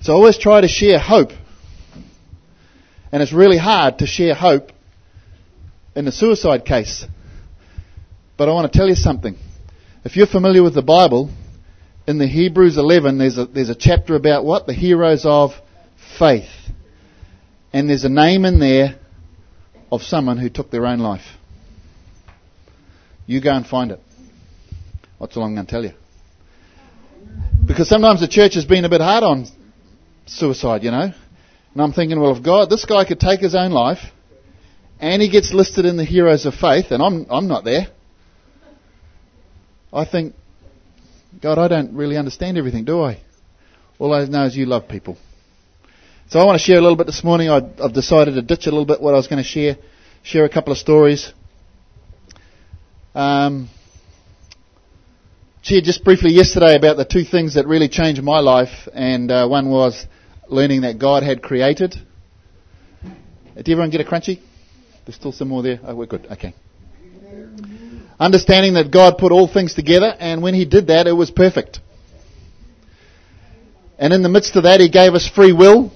So I always try to share hope. And it's really hard to share hope in the suicide case. But I want to tell you something. If you're familiar with the Bible, in the Hebrews 11, there's a chapter about what? The heroes of faith. And there's a name in there of someone who took their own life. You go and find it. That's all I'm going to tell you. Because sometimes the church has been a bit hard on suicide, you know. And I'm thinking, well, if this guy could take his own life, and he gets listed in the heroes of faith, and I'm not there, I think, God, I don't really understand everything, do I? All I know is you love people. So I want to share a little bit this morning. I've decided to ditch a little bit what I was going to share a couple of stories. Shared just briefly yesterday about the two things that really changed my life, and one was learning that God had created. Did everyone get a crunchy? There's still some more there. Oh, we're good. Okay. Understanding that God put all things together, and when He did that, it was perfect. And in the midst of that, He gave us free will.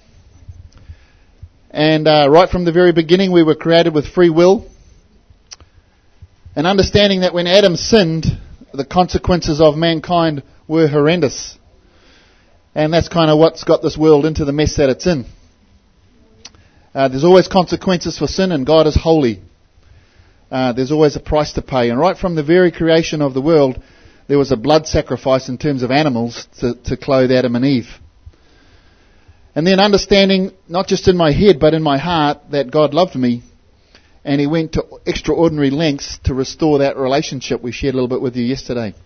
And right from the very beginning, we were created with free will. And understanding that when Adam sinned, the consequences of mankind were horrendous. And that's kind of what's got this world into the mess that it's in. There's always consequences for sin, and God is holy. There's always a price to pay. And right from the very creation of the world, there was a blood sacrifice in terms of animals to clothe Adam and Eve. And then understanding, not just in my head, but in my heart, that God loved me. And He went to extraordinary lengths to restore that relationship we shared a little bit with you yesterday.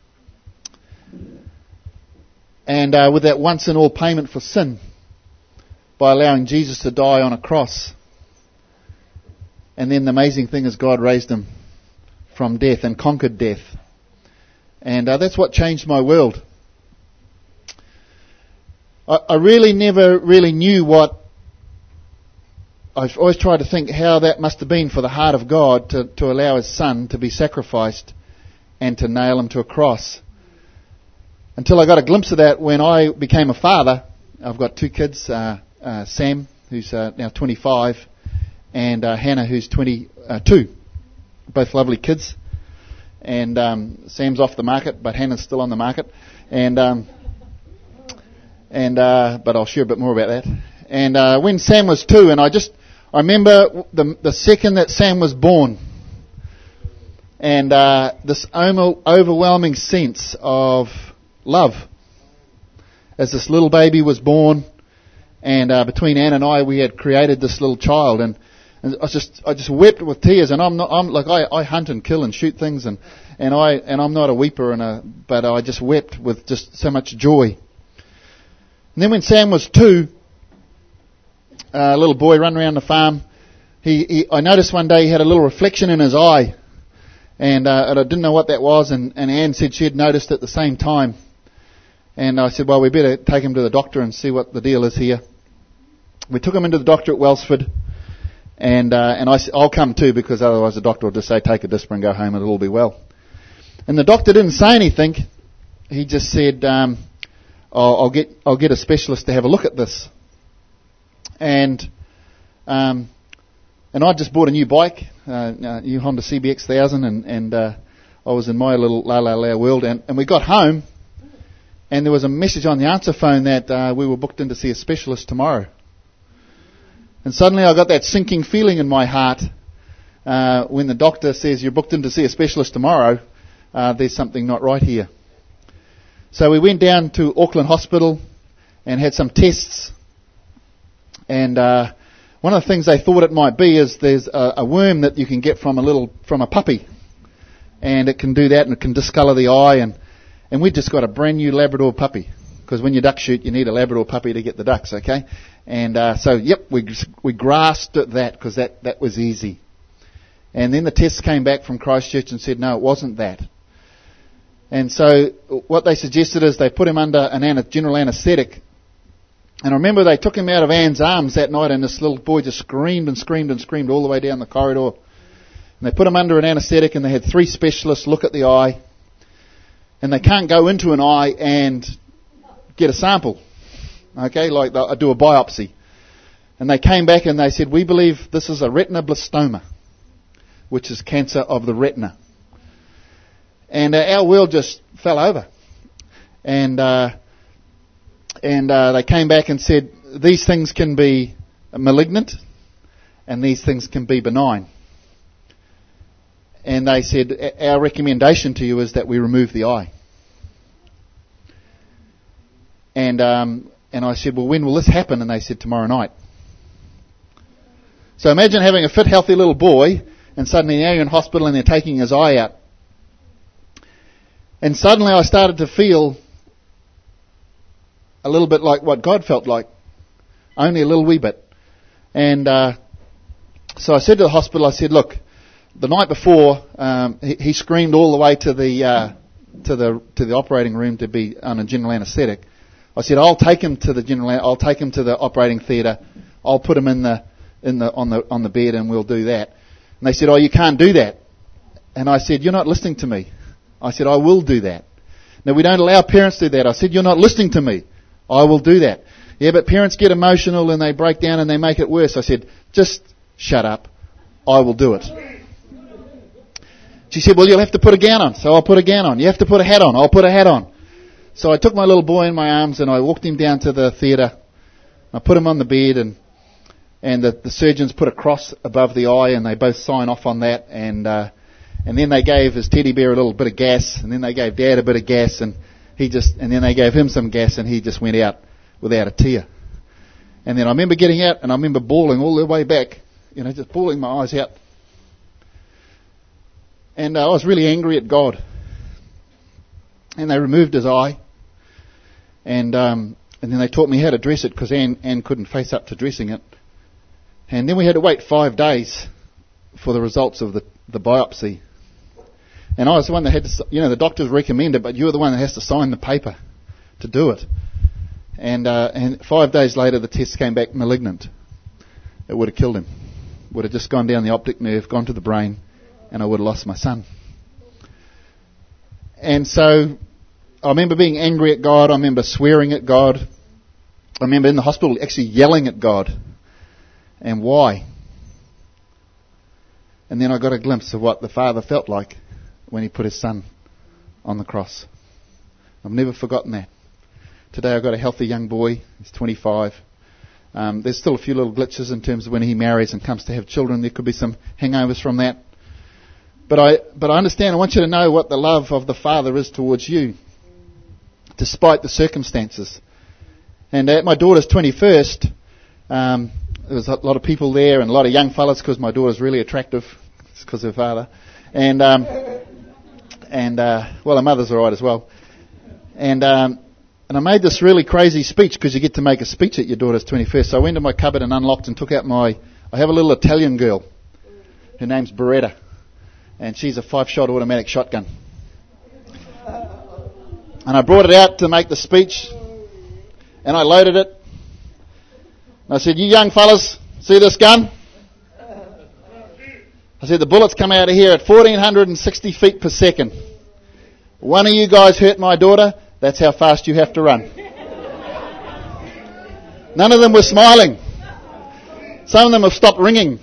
And with that once and all payment for sin, by allowing Jesus to die on a cross. And then the amazing thing is God raised Him from death and conquered death. And that's what changed my world. I really never really knew what... I've always tried to think how that must have been for the heart of God to allow His Son to be sacrificed and to nail Him to a cross. Until I got a glimpse of that when I became a father. I've got two kids, Sam, who's now 25, and Hannah, who's 22. Both lovely kids. And Sam's off the market, but Hannah's still on the market. But I'll share a bit more about that. And when Sam was 2, and I remember the second that Sam was born, and this overwhelming sense of love as this little baby was born, and between Anne and I, we had created this little child, and I just wept with tears. And I hunt and kill and shoot things, and I'm not a weeper, but I just wept with just so much joy. And then when Sam was 2, a little boy running around the farm, I noticed one day he had a little reflection in his eye, and I didn't know what that was, and Anne said she had noticed it at the same time. And I said, well, we better take him to the doctor and see what the deal is here. We took him into the doctor at Wellsford, and I said, I'll come too, because otherwise the doctor will just say, take a discipline and go home and it'll all be well. And the doctor didn't say anything. He just said, I'll get a specialist to have a look at this. And I just bought a new bike, new Honda CBX 1000, and I was in my little la world. And we got home, and there was a message on the answer phone that we were booked in to see a specialist tomorrow. And suddenly I got that sinking feeling in my heart when the doctor says you're booked in to see a specialist tomorrow. There's something not right here. So we went down to Auckland Hospital and had some tests. And one of the things they thought it might be is there's a worm that you can get from a puppy, and it can do that, and it can discolour the eye. And we just got a brand new Labrador puppy, because when you duck shoot, you need a Labrador puppy to get the ducks, okay? And we grasped at that because that was easy. And then the tests came back from Christchurch and said no, it wasn't that. And so what they suggested is they put him under general anaesthetic. And I remember they took him out of Anne's arms that night, and this little boy just screamed and screamed and screamed all the way down the corridor. And they put him under an anaesthetic, and they had 3 specialists look at the eye. And they can't go into an eye and get a sample. Okay, like I do a biopsy. And they came back and they said, we believe this is a retinoblastoma, which is cancer of the retina. And our world just fell over. And they came back and said, these things can be malignant and these things can be benign. And they said, our recommendation to you is that we remove the eye. And I said, well, when will this happen? And they said, tomorrow night. So imagine having a fit, healthy little boy, and suddenly now you're in hospital and they're taking his eye out. And suddenly I started to feel a little bit like what God felt like. Only a little wee bit. And so I said to the hospital, I said, look, the night before, he screamed all the way to the operating room to be on a general anaesthetic. I said, I'll take him to the operating theatre. I'll put him on the bed and we'll do that. And they said, oh, you can't do that. And I said, you're not listening to me. I said, I will do that. Now, we don't allow parents to do that. I said, you're not listening to me. I will do that. Yeah, but parents get emotional and they break down and they make it worse. I said, just shut up. I will do it. She said, well, you'll have to put a gown on. So I'll put a gown on. You have to put a hat on. I'll put a hat on. So I took my little boy in my arms and I walked him down to the theatre. I put him on the bed and the surgeons put a cross above the eye and they both sign off on that. And then they gave his teddy bear a little bit of gas, and then they gave Dad a bit of gas, and then they gave him some gas, and he just went out without a tear. And then I remember getting out, and I remember bawling all the way back, just bawling my eyes out. And I was really angry at God. And they removed his eye, and then they taught me how to dress it because Anne couldn't face up to dressing it. And then we had to wait 5 days for the results of the biopsy. And I was the one that had to, the doctors recommend it, but you were the one that has to sign the paper to do it. And 5 days later, the test came back malignant. It would have killed him. Would have just gone down the optic nerve, gone to the brain, and I would have lost my son. And so I remember being angry at God. I remember swearing at God. I remember in the hospital actually yelling at God. And why? And then I got a glimpse of what the Father felt like when he put his son on the cross. I've never forgotten that. Today I've got a healthy young boy. He's 25. There's still a few little glitches in terms of when he marries and comes to have children. There could be some hangovers from that. But I understand. I want you to know what the love of the Father is towards you, despite the circumstances. And at my daughter's 21st, there was a lot of people there and a lot of young fellas because my daughter's really attractive. It's because of her father. And her mother's all right as well. And I made this really crazy speech because you get to make a speech at your daughter's 21st. So I went to my cupboard and unlocked and took out I have a little Italian girl. Her name's Beretta. And she's a 5-shot automatic shotgun. And I brought it out to make the speech. And I loaded it. And I said, you young fellas, see this gun? I said, the bullets come out of here at 1,460 feet per second. One of you guys hurt my daughter, that's how fast you have to run. None of them were smiling. Some of them have stopped ringing.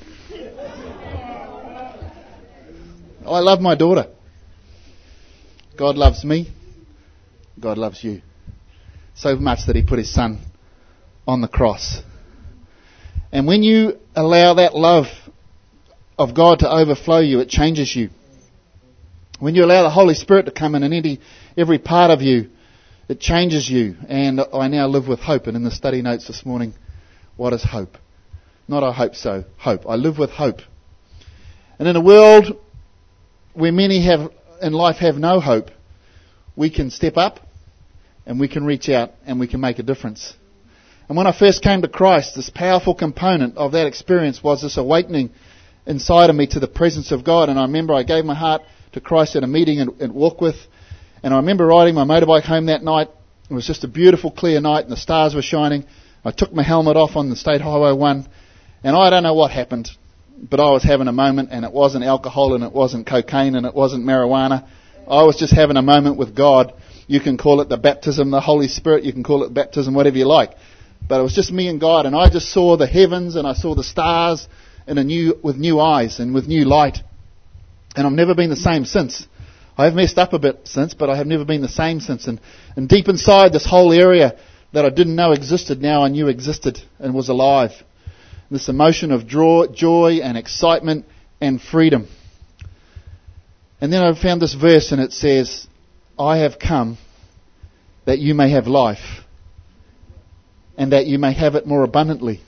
I love my daughter. God loves me. God loves you. So much that he put his son on the cross. And when you allow that love of God to overflow you, it changes you. When you allow the Holy Spirit to come in and every part of you, it changes you. And I now live with hope. And in the study notes this morning, what is hope? Not I hope so, hope. I live with hope. And in a world where many in life have no hope, we can step up and we can reach out and we can make a difference. And when I first came to Christ, this powerful component of that experience was this awakening inside of me to the presence of God. And I remember I gave my heart to Christ at a meeting at Walkwith. And I remember riding my motorbike home that night. It was just a beautiful, clear night and the stars were shining. I took my helmet off on the State Highway 1. And I don't know what happened, but I was having a moment, and it wasn't alcohol and it wasn't cocaine and it wasn't marijuana. I was just having a moment with God. You can call it the baptism, the Holy Spirit. You can call it baptism, whatever you like. But it was just me and God, and I just saw the heavens and I saw the stars with new eyes and with new light. And I've never been the same since. I have messed up a bit since, but I have never been the same since. And deep inside this whole area that I didn't know existed, now I knew existed and was alive. This emotion of joy and excitement and freedom. And then I found this verse, and it says, I have come that you may have life, and that you may have it more abundantly.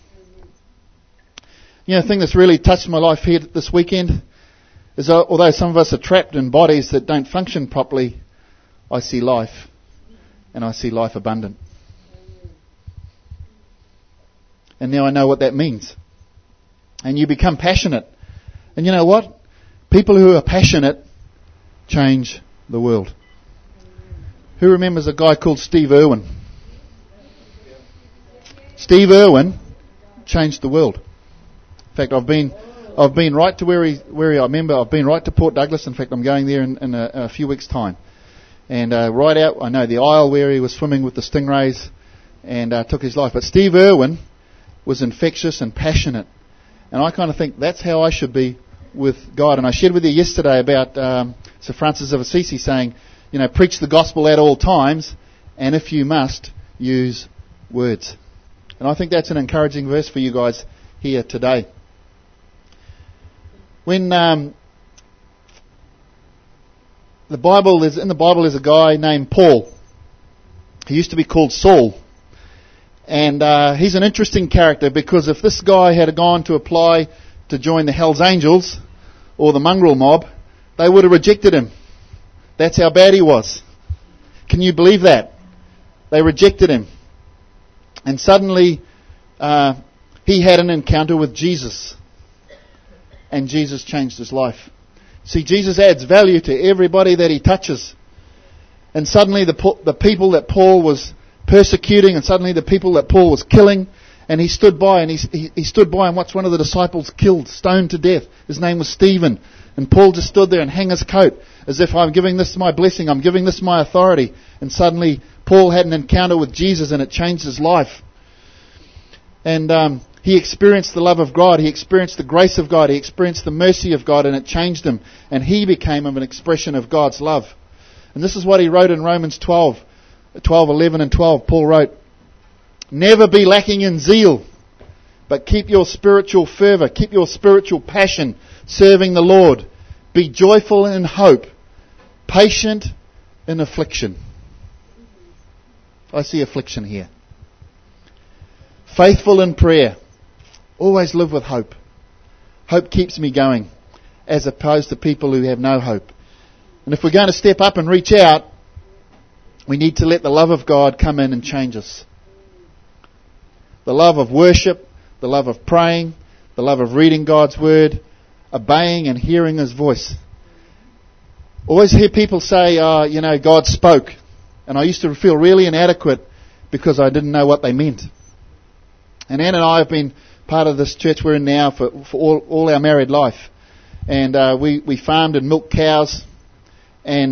You know, the thing that's really touched my life here this weekend is, although some of us are trapped in bodies that don't function properly, I see life, and I see life abundant. And now I know what that means. And you become passionate. And you know what? People who are passionate change the world. Who remembers a guy called Steve Irwin? Steve Irwin changed the world. In fact, I've been right to where I remember. I've been right to Port Douglas. In fact, I'm going there in a few weeks' time. And right out, I know the aisle where he was swimming with the stingrays and took his life. But Steve Irwin was infectious and passionate. And I kind of think that's how I should be with God. And I shared with you yesterday about Sir Francis of Assisi saying, you know, preach the gospel at all times, and if you must, use words. And I think that's an encouraging verse for you guys here today. When in the Bible is a guy named Paul. He used to be called Saul. And he's an interesting character, because if this guy had gone to apply to join the Hells Angels or the mongrel mob, they would have rejected him. That's how bad he was. Can you believe that? They rejected him. And suddenly he had an encounter with Jesus. And Jesus changed his life. See, Jesus adds value to everybody that he touches. And suddenly the people that Paul was persecuting, and suddenly the people that Paul was killing, and he stood by, and he stood by and watched one of the disciples killed, stoned to death. His name was Stephen. And Paul just stood there and hung his coat, as if I'm giving this my blessing, I'm giving this my authority. And suddenly Paul had an encounter with Jesus, and it changed his life. And he experienced the love of God, he experienced the grace of God, he experienced the mercy of God, and it changed him. And he became an expression of God's love. And this is what he wrote in Romans 12:11 and 12. Paul wrote, never be lacking in zeal, but keep your spiritual fervour, keep your spiritual passion serving the Lord. Be joyful in hope, patient in affliction. I see affliction here. Faithful in prayer. Always live with hope. Hope keeps me going, as opposed to people who have no hope. And if we're going to step up and reach out, we need to let the love of God come in and change us. The love of worship, the love of praying, the love of reading God's Word, obeying and hearing His voice. Always hear people say, God spoke. And I used to feel really inadequate because I didn't know what they meant. And Ann and I have been part of this church we're in now for all our married life. And we farmed and milked cows. And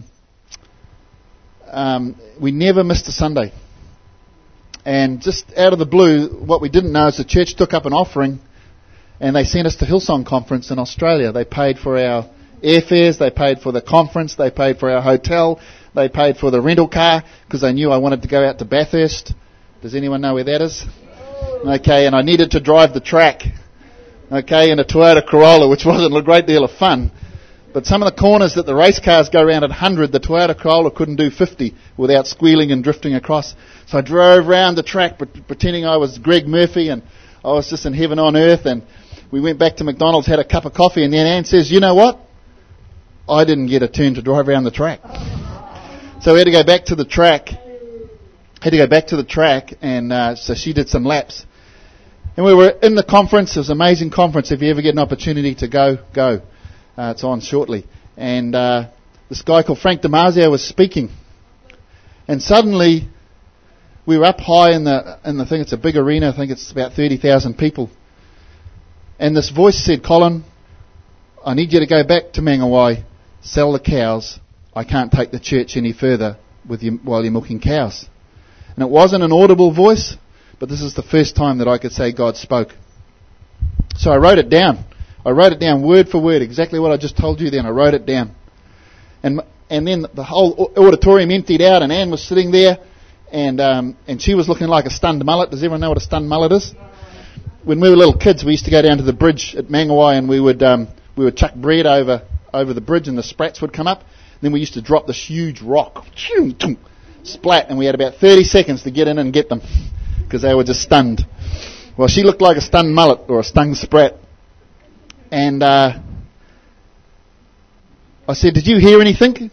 we never missed a Sunday. And just out of the blue, what we didn't know is the church took up an offering, and they sent us to Hillsong Conference in Australia. They paid for our airfares, they paid for the conference, they paid for our hotel, they paid for the rental car, because they knew I wanted to go out to Bathurst. Does anyone know where that is? Okay, and I needed to drive the track, okay, in a Toyota Corolla, which wasn't a great deal of fun. But some of the corners that the race cars go around at 100, the Toyota Corolla couldn't do 50 without squealing and drifting across. So I drove around the track pretending I was Greg Murphy and I was just in heaven on earth. And we went back to McDonald's, had a cup of coffee, and then Ann says, you know what? I didn't get a turn to drive around the track. So we had to go back to the track. And so she did some laps. And we were in the conference. It was an amazing conference. If you ever get an opportunity to go. It's on shortly. And this guy called Frank Damasio was speaking. And suddenly, we were up high in the thing. It's a big arena. I think it's about 30,000 people. And this voice said, Colin, I need you to go back to Mangawai, sell the cows. I can't take the church any further while you're milking cows. And it wasn't an audible voice. but this is the first time that I could say God spoke. So I wrote it down. I wrote it down word for word, exactly what I just told you then. I wrote it down. And then the whole auditorium emptied out, and Anne was sitting there, and she was looking like a stunned mullet. Does everyone know what a stunned mullet is? When we were little kids, we used to go down to the bridge at Mangawai, and we would chuck bread over the bridge, and the sprats would come up. Then we used to drop this huge rock, splat, and we had about 30 seconds to get in and get them, because they were just stunned. Well, she looked like a stunned mullet or a stung sprat. And I said, "Did you hear anything?"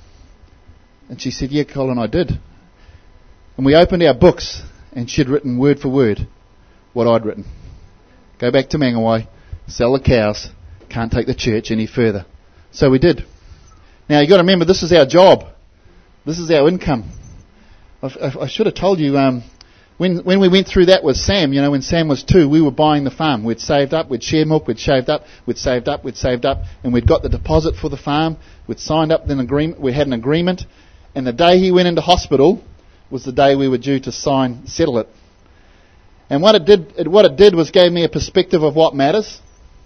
And she said, "Yeah, Colin, I did." And we opened our books, and she'd written word for word what I'd written. Go back to Mangawai, sell the cows, can't take the church any further. So we did. Now you've got to remember, this is our job. This is our income. I should have told you, when we went through that with Sam, when Sam was 2, we were buying the farm. We'd saved up, we'd share milk, we'd saved up, and we'd got the deposit for the farm. We'd signed up an agreement. We had an agreement, and the day he went into hospital was the day we were due to settle it. And what it did was gave me a perspective of what matters.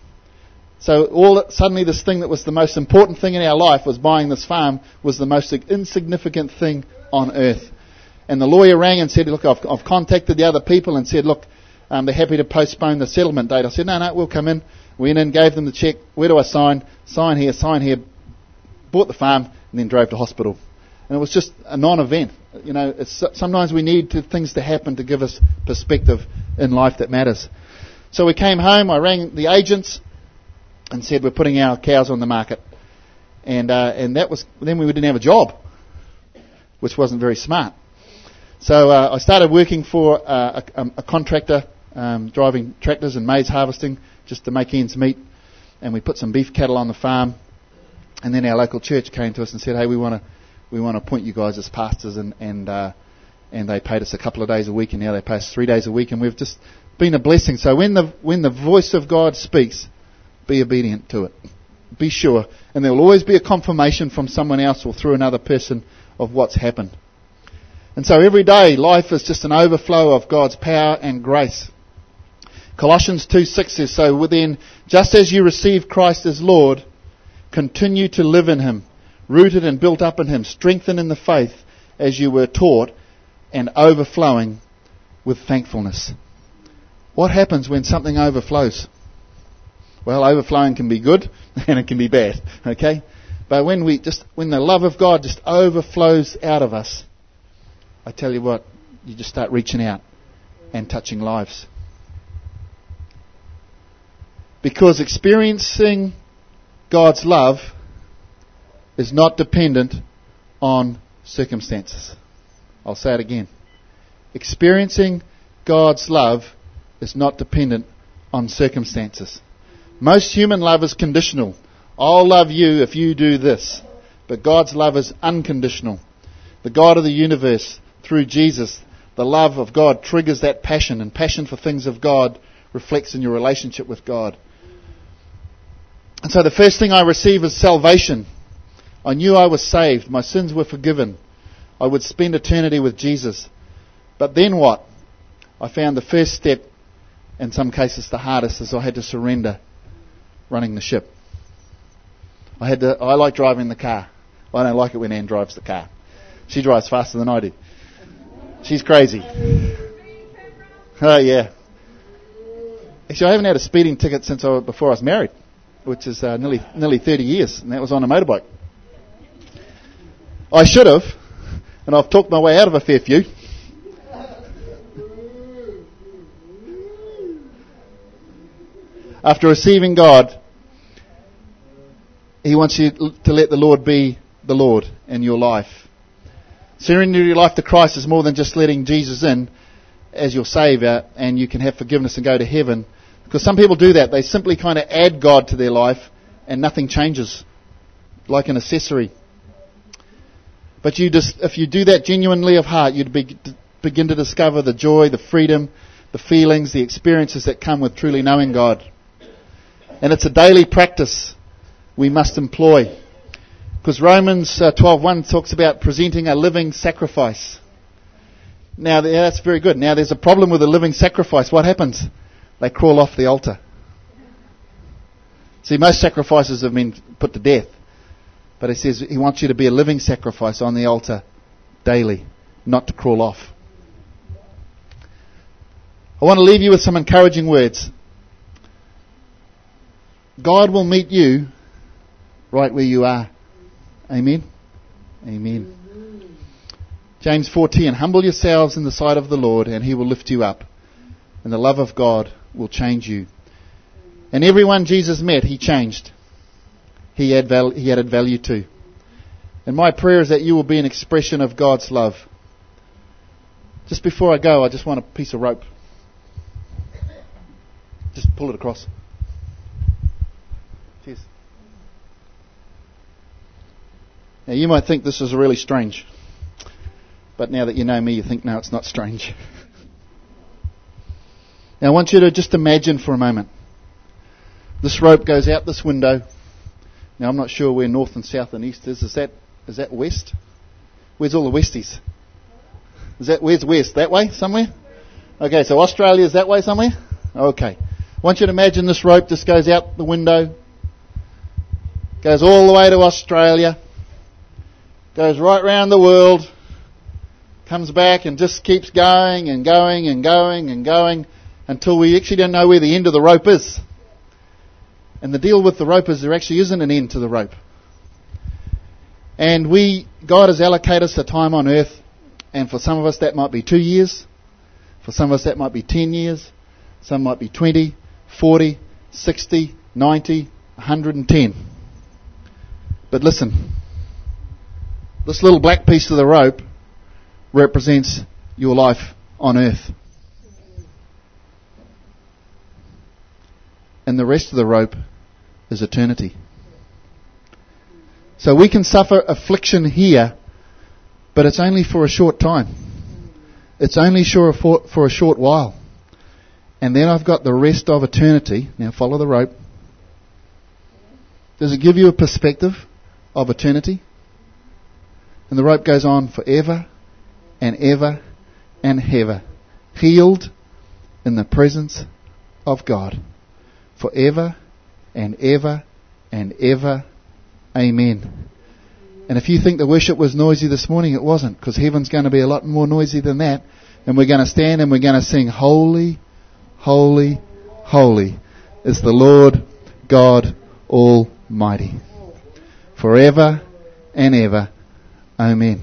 So suddenly this thing that was the most important thing in our life, was buying this farm, was the most insignificant thing on earth. And the lawyer rang and said, "Look, I've contacted the other people and said, look, they're happy to postpone the settlement date." I said, no, we'll come in. Went in, gave them the cheque. Where do I sign? Sign here. Bought the farm and then drove to hospital. And it was just a non-event. Sometimes we need things to happen to give us perspective in life that matters. So we came home. I rang the agents and said, "We're putting our cows on the market." And that was, then we didn't have a job, which wasn't very smart. So I started working for a contractor, driving tractors and maize harvesting, just to make ends meet. And we put some beef cattle on the farm. And then our local church came to us and said, "Hey, we want to appoint you guys as pastors," and they paid us a couple of days a week, and now they pay us 3 days a week, and we've just been a blessing. So when the voice of God speaks, be obedient to it. Be sure, and there will always be a confirmation from someone else or through another person of what's happened. And so every day, life is just an overflow of God's power and grace. Colossians 2:6 says, "So then, just as you received Christ as Lord, continue to live in Him, rooted and built up in Him, strengthened in the faith as you were taught, and overflowing with thankfulness." What happens when something overflows? Well, overflowing can be good and it can be bad, okay? But when the love of God just overflows out of us, I tell you what, you just start reaching out and touching lives. Because experiencing God's love is not dependent on circumstances. I'll say it again. Experiencing God's love is not dependent on circumstances. Most human love is conditional. I'll love you if you do this. But God's love is unconditional. The God of the universe, through Jesus, the love of God triggers that passion, and passion for things of God reflects in your relationship with God. And so the first thing I received was salvation. I knew I was saved. My sins were forgiven. I would spend eternity with Jesus. But then what? I found the first step, in some cases the hardest, is I had to surrender running the ship. I like driving the car. I don't like it when Anne drives the car. She drives faster than I do. She's crazy. Oh yeah. Actually, I haven't had a speeding ticket since before I was married, which is nearly 30 years, and that was on a motorbike. I should have, and I've talked my way out of a fair few. After receiving God, He wants you to let the Lord be the Lord in your life. Surrendering your life to Christ is more than just letting Jesus in as your Saviour and you can have forgiveness and go to heaven. Because some people do that. They simply kind of add God to their life and nothing changes, like an accessory. But if you do that genuinely of heart, you'd begin to discover the joy, the freedom, the feelings, the experiences that come with truly knowing God. And it's a daily practice we must employ. Because Romans 12:1 talks about presenting a living sacrifice. Now, that's very good. Now, there's a problem with a living sacrifice. What happens? They crawl off the altar. See, most sacrifices have been put to death. But he says he wants you to be a living sacrifice on the altar daily, not to crawl off. I want to leave you with some encouraging words. God will meet you right where you are. Amen? Amen. James 4:10, humble yourselves in the sight of the Lord and he will lift you up. And the love of God will change you. And everyone Jesus met, he changed. He added value to. And my prayer is that you will be an expression of God's love. Just before I go, I just want a piece of rope. Just pull it across. Cheers. Now you might think this is really strange. But now that you know me, you think, no, it's not strange. Now I want you to just imagine for a moment. This rope goes out this window. Now I'm not sure where north and south and east is. Is that west? Where's all the westies? Where's west? That way somewhere? Okay, so Australia's that way somewhere? Okay. I want you to imagine this rope just goes out the window. Goes all the way to Australia. Goes right round the world. Comes back and just keeps going and going and going and going until we actually don't know where the end of the rope is. And the deal with the rope is there actually isn't an end to the rope. And God has allocated us a time on earth, and for some of us that might be 2 years, for some of us that might be 10 years, some might be 20, 40, 60, 90, 110. But listen, this little black piece of the rope represents your life on earth. And the rest of the rope is eternity. So we can suffer affliction here, but it's only for a short time. It's only for a short while. And then I've got the rest of eternity. Now follow the rope. Does it give you a perspective of eternity? And the rope goes on forever and ever and ever, healed in the presence of God. Forever and ever and ever. Amen. And if you think the worship was noisy this morning, it wasn't, because heaven's going to be a lot more noisy than that. And we're going to stand and we're going to sing, Holy, Holy, Holy is the Lord God Almighty. Forever and ever. Amen.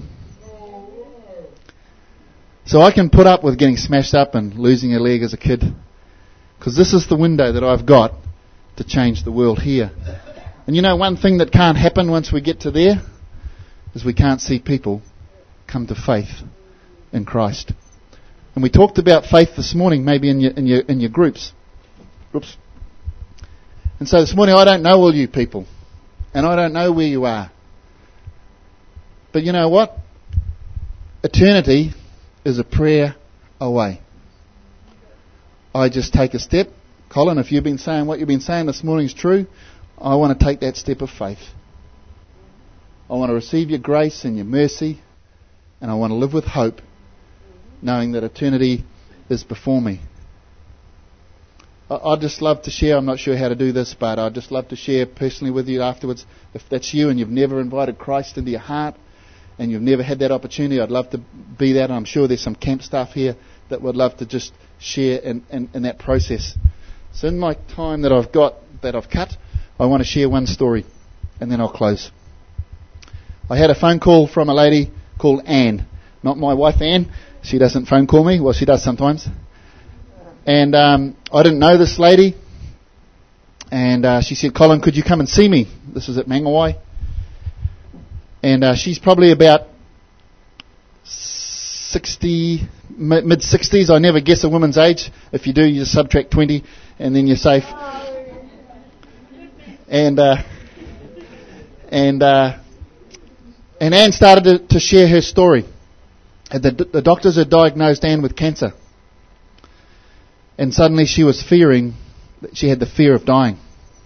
So I can put up with getting smashed up and losing a leg as a kid, because this is the window that I've got to change the world here. And you know, one thing that can't happen once we get to there is we can't see people come to faith in Christ. And we talked about faith this morning, maybe in your groups. Oops. And so this morning, I don't know all you people, and I don't know where you are. But you know what? Eternity is a prayer away. I just take a step. Colin, if you've been saying what you've been saying this morning is true, I want to take that step of faith. I want to receive your grace and your mercy, and I want to live with hope, knowing that eternity is before me. I'd just love to share, I'm not sure how to do this, but I'd just love to share personally with you afterwards. If that's you and you've never invited Christ into your heart, and you've never had that opportunity, I'd love to be that. I'm sure there's some camp staff here that would love to just share in that process. So in my time that I've cut, I want to share one story, and then I'll close. I had a phone call from a lady called Anne. Not my wife Anne. She doesn't phone call me. Well, she does sometimes. And I didn't know this lady. And she said, Colin, could you come and see me? This was at Mangawai. And she's probably about 60, mid-60s. I never guess a woman's age. If you do, you just subtract 20 and then you're safe. And Anne started to share her story. The doctors had diagnosed Anne with cancer. And suddenly she was fearing, she had the fear of dying.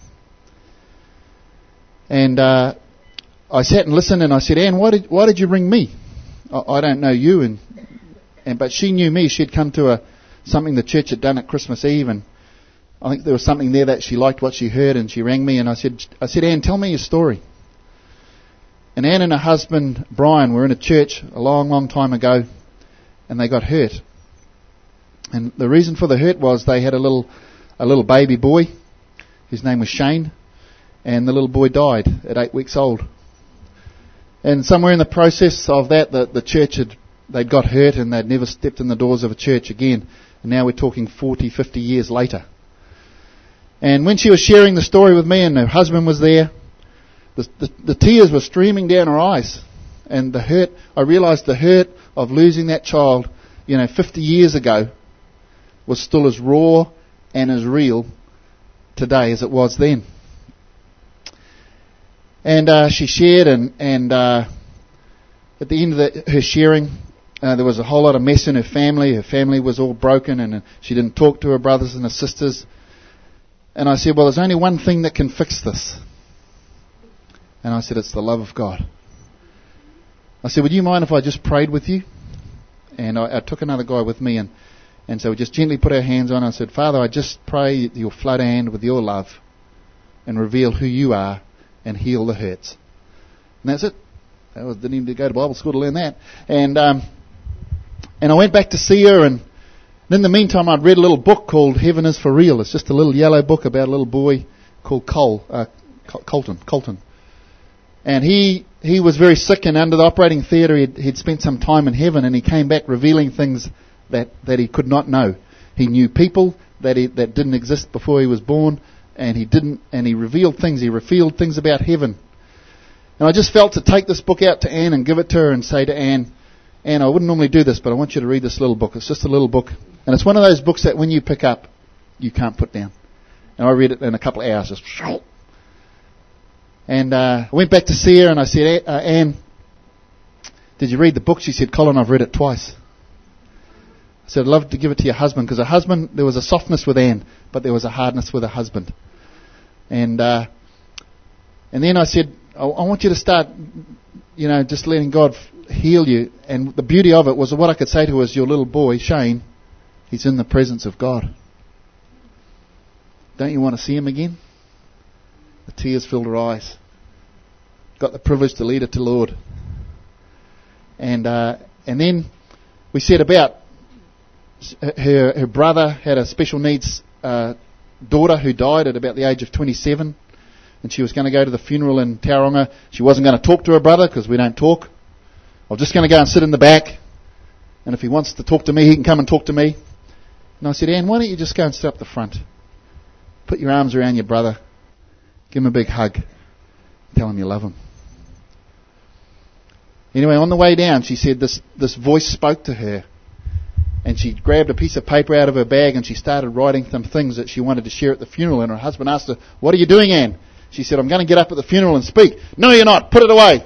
And I sat and listened and I said, Anne, why did you ring me? I don't know you. but she knew me. She'd come to something the church had done at Christmas Eve, and I think there was something there that she liked what she heard, and she rang me, and I said, Anne, tell me your story. And Anne and her husband, Brian, were in a church a long, long time ago, and they got hurt. And the reason for the hurt was they had a little baby boy. His name was Shane, and the little boy died at 8 weeks old. And somewhere in the process of that, the church they'd got hurt, and they'd never stepped in the doors of a church again. And now we're talking 40, 50 years later. And when she was sharing the story with me, and her husband was there, the tears were streaming down her eyes. And the hurt, I realised the hurt of losing that child, 50 years ago, was still as raw and as real today as it was then. And she shared, and at the end of her sharing, there was a whole lot of mess in her family. Her family was all broken, and she didn't talk to her brothers and her sisters. And I said, well, there's only one thing that can fix this. And I said, it's the love of God. I said, would you mind if I just prayed with you? And I took another guy with me, and so we just gently put our hands on. I said, Father, I just pray you'll flood our hand with your love and reveal who you are and heal the hurts. And that's it. Didn't even go to Bible school to learn that. And I went back to see her, and in the meantime I'd read a little book called Heaven is for Real. It's just a little yellow book about a little boy called Colton. And he was very sick, and under the operating theatre he'd spent some time in heaven, and he came back revealing things that he could not know. He knew people that didn't exist before he was born, and he revealed things. He revealed things about heaven. And I just felt to take this book out to Anne and give it to her and say to Anne, I wouldn't normally do this, but I want you to read this little book. It's just a little book. And it's one of those books that when you pick up, you can't put down. And I read it in a couple of hours. Just and I went back to see her, and I said, Anne, did you read the book? She said, Colin, I've read it twice. I said, I'd love to give it to your husband, because her husband, there was a softness with Anne, but there was a hardness with her husband. And then I said, I want you to start, just letting God heal you. And the beauty of it was, what I could say to her was, your little boy, Shane, he's in the presence of God. Don't you want to see him again? The tears filled her eyes. Got the privilege to lead her to the Lord. And then we said about her brother had a special needs daughter who died at about the age of 27. And she was going to go to the funeral in Tauranga. She wasn't going to talk to her brother, because we don't talk. I was just going to go and sit in the back. And if he wants to talk to me, he can come and talk to me. And I said, Anne, why don't you just go and sit up the front? Put your arms around your brother. Give him a big hug. Tell him you love him. Anyway, on the way down, she said this voice spoke to her. And she grabbed a piece of paper out of her bag, and she started writing some things that she wanted to share at the funeral. And her husband asked her, what are you doing, Anne? She said, I'm going to get up at the funeral and speak. No, you're not. Put it away.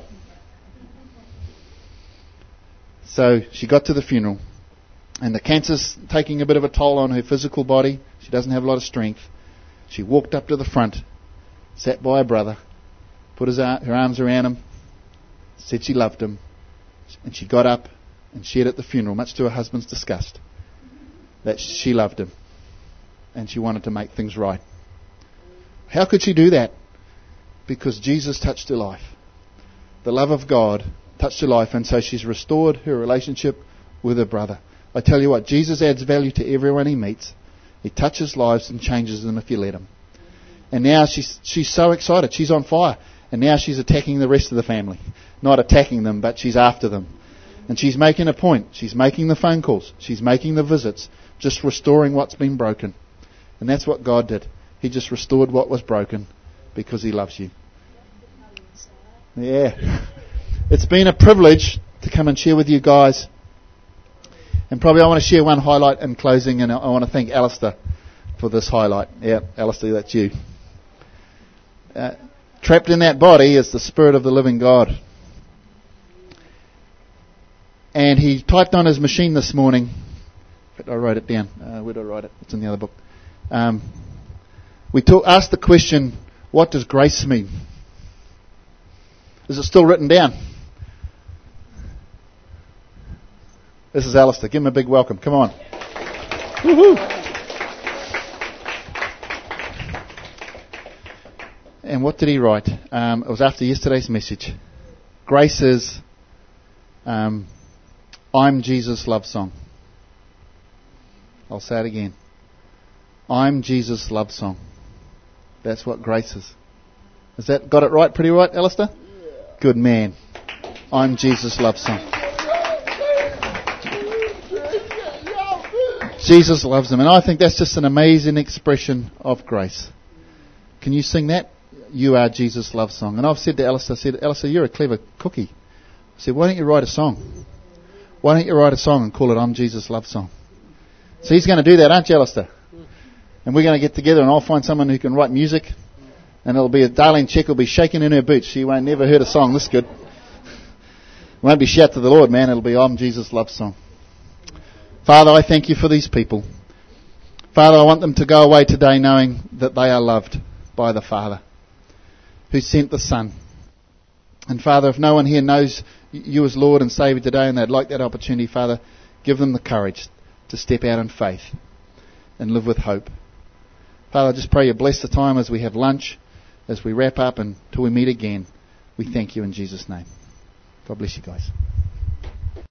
So she got to the funeral, and the cancer's taking a bit of a toll on her physical body. She doesn't have a lot of strength. She walked up to the front, sat by her brother, put her arms around him, said she loved him, and she got up and shared at the funeral, much to her husband's disgust, that she loved him and she wanted to make things right. How could she do that? Because Jesus touched her life. The love of God touched her life, and so she's restored her relationship with her brother. I tell you what, Jesus adds value to everyone he meets. He touches lives and changes them if you let him. And now she's so excited. She's on fire. And now she's attacking the rest of the family. Not attacking them, but she's after them. And she's making a point. She's making the phone calls. She's making the visits. Just restoring what's been broken. And that's what God did. He just restored what was broken because he loves you. Yeah. It's been a privilege to come and share with you guys. And probably I want to share one highlight in closing, and I want to thank Alistair for this highlight. Yeah, Alistair, that's you. Trapped in that body is the Spirit of the living God. And he typed on his machine this morning. I wrote it down. Where did I write it? It's in the other book. We asked the question, what does grace mean? Is it still written down? This is Alistair. Give him a big welcome. Come on. Woo-hoo. And what did he write? It was after yesterday's message. Grace is I'm Jesus' love song. I'll say it again. I'm Jesus' love song. That's what grace is. Has that got it right? Pretty right, Alistair? Yeah. Good man. I'm Jesus' love song. Jesus loves them. And I think that's just an amazing expression of grace. Can you sing that? You are Jesus' love song. And I've said to Alistair, Alistair, you're a clever cookie. I said, why don't you write a song? Why don't you write a song and call it I'm Jesus' love song? So he's going to do that, aren't you, Alistair? And we're going to get together and I'll find someone who can write music. And it'll be a Darlene Check will be shaking in her boots. She won't never heard a song this good. It won't be shout to the Lord, man. It'll be I'm Jesus' love song. Father, I thank you for these people. Father, I want them to go away today knowing that they are loved by the Father who sent the Son. And Father, if no one here knows you as Lord and Saviour today and they'd like that opportunity, Father, give them the courage to step out in faith and live with hope. Father, I just pray you bless the time as we have lunch, as we wrap up and till we meet again. We thank you in Jesus' name. God bless you guys.